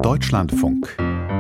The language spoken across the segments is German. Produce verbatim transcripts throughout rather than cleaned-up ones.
Deutschlandfunk.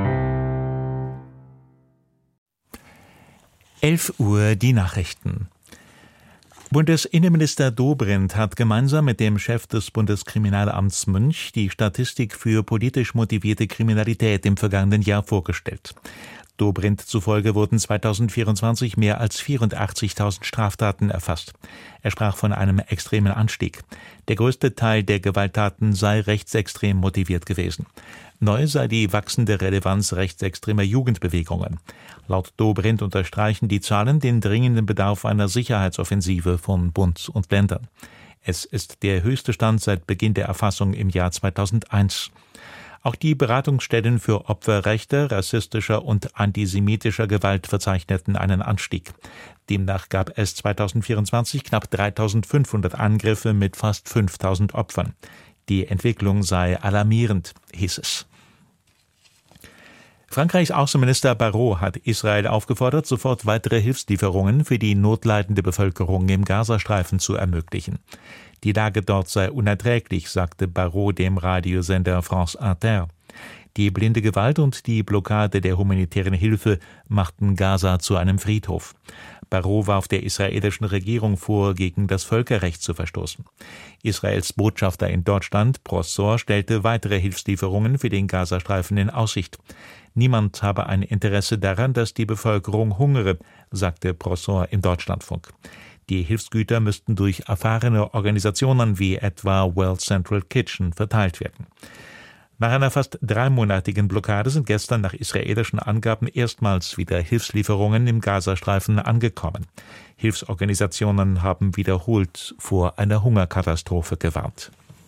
elf Uhr die Nachrichten. Bundesinnenminister Dobrindt hat gemeinsam mit dem Chef des Bundeskriminalamts Münch die Statistik für politisch motivierte Kriminalität im vergangenen Jahr vorgestellt. Dobrindt zufolge wurden zweitausendvierundzwanzig mehr als vierundachtzigtausend Straftaten erfasst. Er sprach von einem extremen Anstieg. Der größte Teil der Gewalttaten sei rechtsextrem motiviert gewesen. Neu sei die wachsende Relevanz rechtsextremer Jugendbewegungen. Laut Dobrindt unterstreichen die Zahlen den dringenden Bedarf einer Sicherheitsoffensive von Bund und Ländern. Es ist der höchste Stand seit Beginn der Erfassung im Jahr zweitausendeins. Auch die Beratungsstellen für Opferrechte rassistischer und antisemitischer Gewalt verzeichneten einen Anstieg. Demnach gab es zweitausendvierundzwanzig knapp dreitausendfünfhundert Angriffe mit fast fünftausend Opfern. Die Entwicklung sei alarmierend, hieß es. Frankreichs Außenminister Barrot hat Israel aufgefordert, sofort weitere Hilfslieferungen für die notleidende Bevölkerung im Gazastreifen zu ermöglichen. Die Lage dort sei unerträglich, sagte Barrot dem Radiosender France Inter. Die blinde Gewalt und die Blockade der humanitären Hilfe machten Gaza zu einem Friedhof. Barrot warf der israelischen Regierung vor, gegen das Völkerrecht zu verstoßen. Israels Botschafter in Deutschland, Brossor, stellte weitere Hilfslieferungen für den Gazastreifen in Aussicht. Niemand habe ein Interesse daran, dass die Bevölkerung hungere, sagte Brossor im Deutschlandfunk. Die Hilfsgüter müssten durch erfahrene Organisationen wie etwa World Central Kitchen verteilt werden. Nach einer fast dreimonatigen Blockade sind gestern nach israelischen Angaben erstmals wieder Hilfslieferungen im Gazastreifen angekommen. Hilfsorganisationen haben wiederholt vor einer Hungerkatastrophe gewarnt.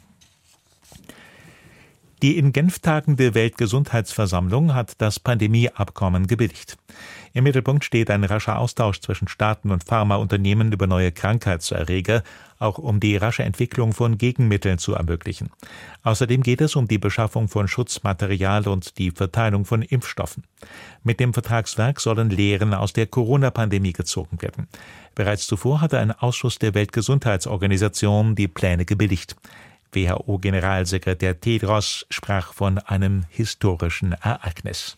Die in Genf tagende Weltgesundheitsversammlung hat das Pandemieabkommen gebilligt. Im Mittelpunkt steht ein rascher Austausch zwischen Staaten und Pharmaunternehmen über neue Krankheitserreger, auch um die rasche Entwicklung von Gegenmitteln zu ermöglichen. Außerdem geht es um die Beschaffung von Schutzmaterial und die Verteilung von Impfstoffen. Mit dem Vertragswerk sollen Lehren aus der Corona-Pandemie gezogen werden. Bereits zuvor hatte ein Ausschuss der Weltgesundheitsorganisation die Pläne gebilligt. W H O-Generalsekretär Tedros sprach von einem historischen Ereignis.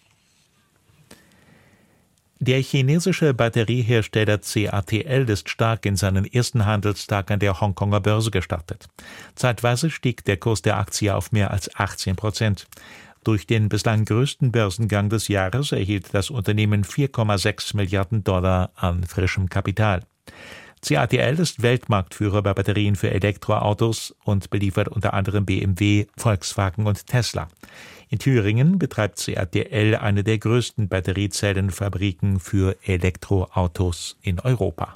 Der chinesische Batteriehersteller C A T L ist stark in seinen ersten Handelstag an der Hongkonger Börse gestartet. Zeitweise stieg der Kurs der Aktie auf mehr als achtzehn Prozent. Durch den bislang größten Börsengang des Jahres erhielt das Unternehmen vier Komma sechs Milliarden Dollar an frischem Kapital. C A T L ist Weltmarktführer bei Batterien für Elektroautos und beliefert unter anderem B M W, Volkswagen und Tesla. In Thüringen betreibt C A T L eine der größten Batteriezellenfabriken für Elektroautos in Europa.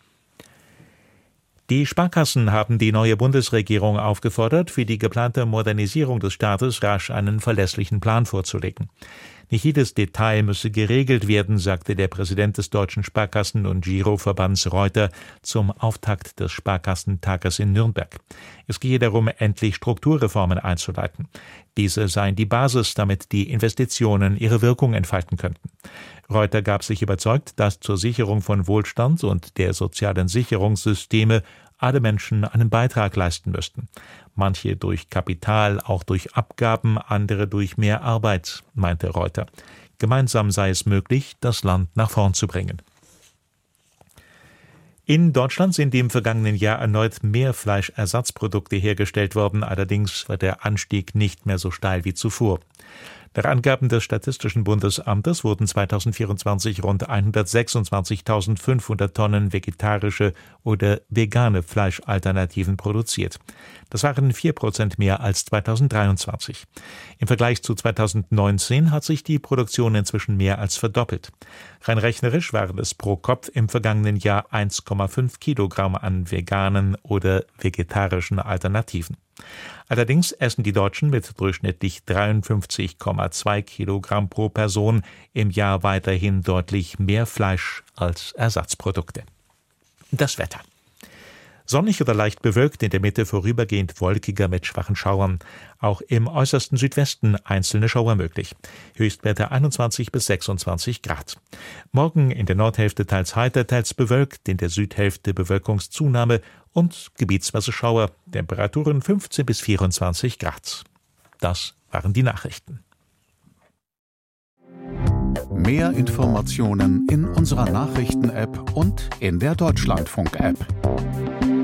Die Sparkassen haben die neue Bundesregierung aufgefordert, für die geplante Modernisierung des Staates rasch einen verlässlichen Plan vorzulegen. Nicht jedes Detail müsse geregelt werden, sagte der Präsident des Deutschen Sparkassen- und Giroverbands Reuter zum Auftakt des Sparkassentages in Nürnberg. Es gehe darum, endlich Strukturreformen einzuleiten. Diese seien die Basis, damit die Investitionen ihre Wirkung entfalten könnten. Reuter gab sich überzeugt, dass zur Sicherung von Wohlstand und der sozialen Sicherungssysteme alle Menschen einen Beitrag leisten müssten. Manche durch Kapital, auch durch Abgaben, andere durch mehr Arbeit, meinte Reuter. Gemeinsam sei es möglich, das Land nach vorn zu bringen. In Deutschland sind im vergangenen Jahr erneut mehr Fleischersatzprodukte hergestellt worden, allerdings war der Anstieg nicht mehr so steil wie zuvor. Nach Angaben des Statistischen Bundesamtes wurden zweitausendvierundzwanzig rund hundertsechsundzwanzigtausendfünfhundert Tonnen vegetarische oder vegane Fleischalternativen produziert. Das waren vier Prozent mehr als zweitausenddreiundzwanzig. Im Vergleich zu zweitausendneunzehn hat sich die Produktion inzwischen mehr als verdoppelt. Rein rechnerisch waren es pro Kopf im vergangenen Jahr eins Komma fünf Kilogramm an veganen oder vegetarischen Alternativen. Allerdings essen die Deutschen mit durchschnittlich dreiundfünfzig Komma zwei Kilogramm pro Person im Jahr weiterhin deutlich mehr Fleisch als Ersatzprodukte. Das Wetter. Sonnig oder leicht bewölkt, in der Mitte vorübergehend wolkiger mit schwachen Schauern. Auch im äußersten Südwesten einzelne Schauer möglich. Höchstwerte einundzwanzig bis sechsundzwanzig Grad. Morgen in der Nordhälfte teils heiter, teils bewölkt, in der Südhälfte Bewölkungszunahme und gebietsweise Schauer. Temperaturen fünfzehn bis vierundzwanzig Grad. Das waren die Nachrichten. Mehr Informationen in unserer Nachrichten-App und in der Deutschlandfunk-App.